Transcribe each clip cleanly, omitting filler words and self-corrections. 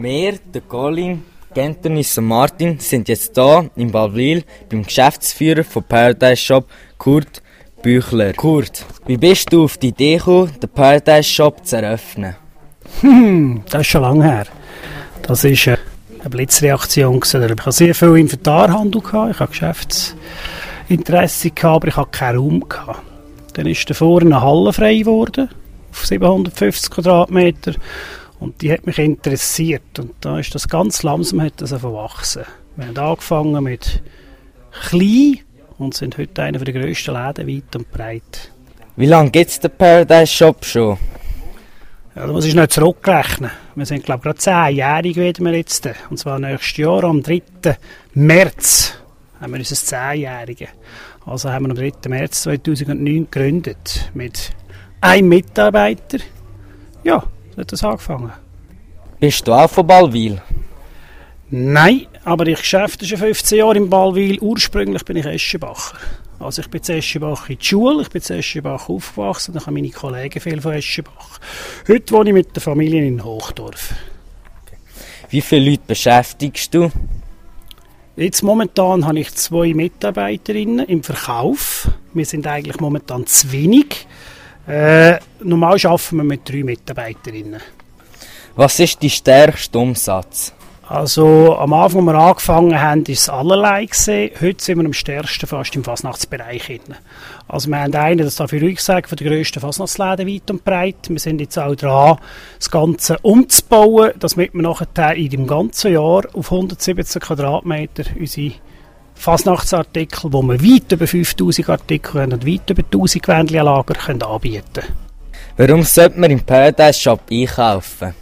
Wir, der Colin, Genternis und Martin, sind jetzt hier in Balwil beim Geschäftsführer von Paradise Shop, Kurt Büchler. Kurt, wie bist du auf die Idee gekommen, den Paradise Shop zu eröffnen? Das ist schon lange her. Das war eine Blitzreaktion. Ich hatte sehr viel Inventarhandel, ich hatte Geschäftsinteresse, aber ich hatte keinen Raum. Dann ist davor eine Halle frei geworden, auf 750 Quadratmeter. Und die hat mich interessiert. Und da ist das ganz langsam verwachsen. Wir haben angefangen mit klein und sind heute einer der grössten Läden weit und breit. Wie lange gibt es den Paradise Shop schon? Ja, da muss ich nicht zurückrechnen. Wir sind, glaube ich, gerade 10-jährig werden wir jetzt. Und zwar nächstes Jahr, am 3. März, haben wir unser 10-Jährige. Also haben wir am 3. März 2009 gegründet. Mit einem Mitarbeiter. Ja, so hat das angefangen. Bist du auch von Balwil? Nein, aber ich arbeite schon 15 Jahre in Balwil. Ursprünglich bin ich Eschenbacher. Also ich bin in Eschenbach in der Schule, ich bin in Eschenbach aufgewachsen, dann haben meine Kollegen viel von Eschenbach. Heute wohne ich mit der Familie in Hochdorf. Okay. Wie viele Leute beschäftigst du? Jetzt momentan habe ich 2 Mitarbeiterinnen im Verkauf. Wir sind eigentlich momentan zu wenig. Normal arbeiten wir mit 3 Mitarbeiterinnen. Was ist dein stärkster Umsatz? Also am Anfang, als wir angefangen haben, war es allerlei gesehen. Heute sind wir am stärksten fast im Fasnachtsbereich. Also wir haben einen, das darf ich ruhig sagen, von den grössten Fasnachtsläden weit und breit. Wir sind jetzt auch dran, das Ganze umzubauen, damit wir nachher in dem ganzen Jahr auf 117 Quadratmeter unsere Fasnachtsartikel, wo wir weit über 5000 Artikel und weit über 1000 Gewändchen an Lager können anbieten. Warum sollte man im Paradise Shop einkaufen?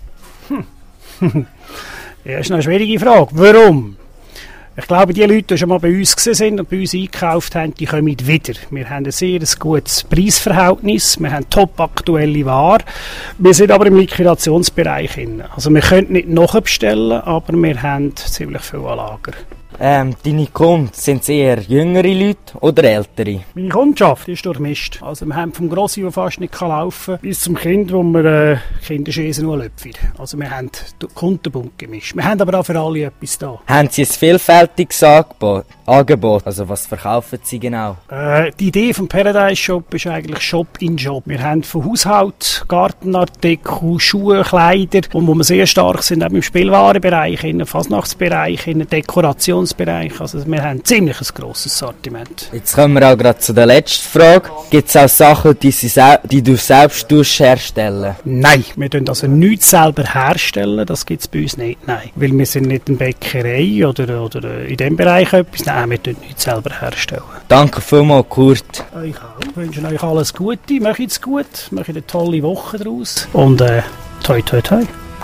Ja, das ist eine schwierige Frage. Warum? Ich glaube, die Leute, die schon mal bei uns waren und bei uns eingekauft haben, die kommen wieder. Wir haben ein sehr gutes Preisverhältnis, wir haben top aktuelle Ware. Wir sind aber im Liquidationsbereich. Also wir können nicht nachbestellen, aber wir haben ziemlich viel an Lager. Deine Kunden, sind es eher jüngere Leute oder ältere? Meine Kundschaft ist durchmischt. Also wir haben vom Grossi, der fast nicht laufen kann, bis zum Kind, wo wir Kinderschäsen nur löpfen. Also wir haben den Kundenbund gemischt. Wir haben aber auch für alle etwas da. Haben Sie ein vielfältiges Angebot? Also was verkaufen Sie genau? Die Idee vom Paradise Shop ist eigentlich Shop in Shop. Wir haben von Haushalt, Gartenartikel, Schuhe, Kleider und wo wir sehr stark sind, auch im Spielwarenbereich, im Fasnachtsbereich, im Dekorationsbereich. Also wir haben ziemlich ein grosses Sortiment. Jetzt kommen wir auch gerade zu der letzten Frage. Gibt es auch Sachen, die du selbst herstellen? Nein, wir tun also nichts selber herstellen, das gibt es bei uns nicht. Nein, weil wir sind nicht eine Bäckerei oder in diesem Bereich etwas. Nein, wir tun nichts selber herstellen. Danke vielmals, Kurt. Ich auch. Ich wünsche euch alles Gute, macht es gut, macht eine tolle Woche daraus und toi toi toi.